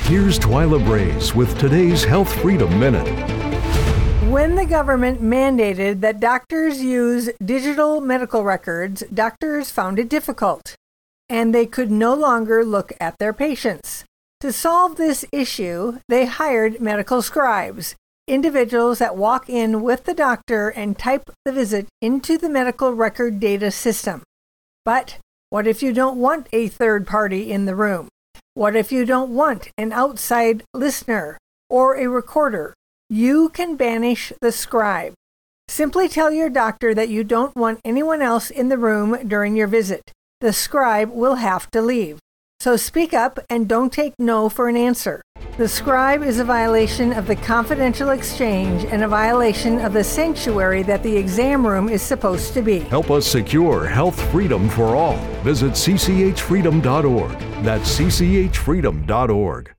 Here's Twyla Braze with today's Health Freedom Minute. When the government mandated that doctors use digital medical records, doctors found it difficult, and they could no longer look at their patients. To solve this issue, they hired medical scribes, individuals that walk in with the doctor and type the visit into the medical record data system. But what if you don't want a third party in the room? What if you don't want an outside listener or a recorder? You can banish the scribe. Simply tell your doctor that you don't want anyone else in the room during your visit. The scribe will have to leave. So speak up and don't take no for an answer. The scribe is a violation of the confidential exchange and a violation of the sanctuary that the exam room is supposed to be. Help us secure health freedom for all. Visit cchfreedom.org. That's cchfreedom.org.